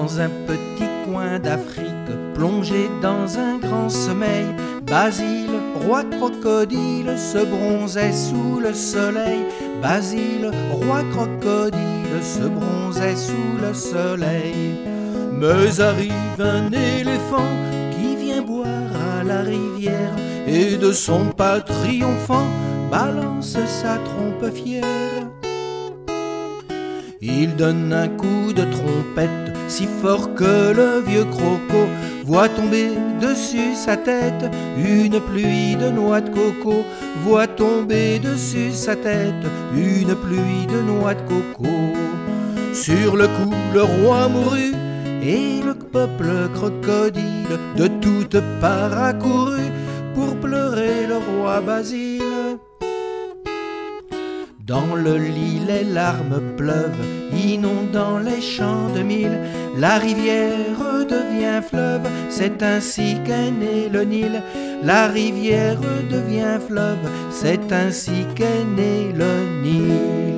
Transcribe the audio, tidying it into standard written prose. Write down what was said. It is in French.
Dans un petit coin d'Afrique, plongé dans un grand sommeil, Basile, roi crocodile, se bronzait sous le soleil. Basile, roi crocodile, se bronzait sous le soleil. Mais arrive un éléphant qui vient boire à la rivière, et de son pas triomphant balance sa trompe fière. Il donne un coup de trompette si fort que le vieux croco voit tomber dessus sa tête une pluie de noix de coco. Voit tomber dessus sa tête une pluie de noix de coco. Sur le coup, le roi mourut, et le peuple crocodile de toutes parts accourut pour pleurer le roi Basile. Dans le lit les larmes pleuvent, inondant les champs de mil. La rivière devient fleuve, c'est ainsi qu'est né le Nil. La rivière devient fleuve, c'est ainsi qu'est né le Nil.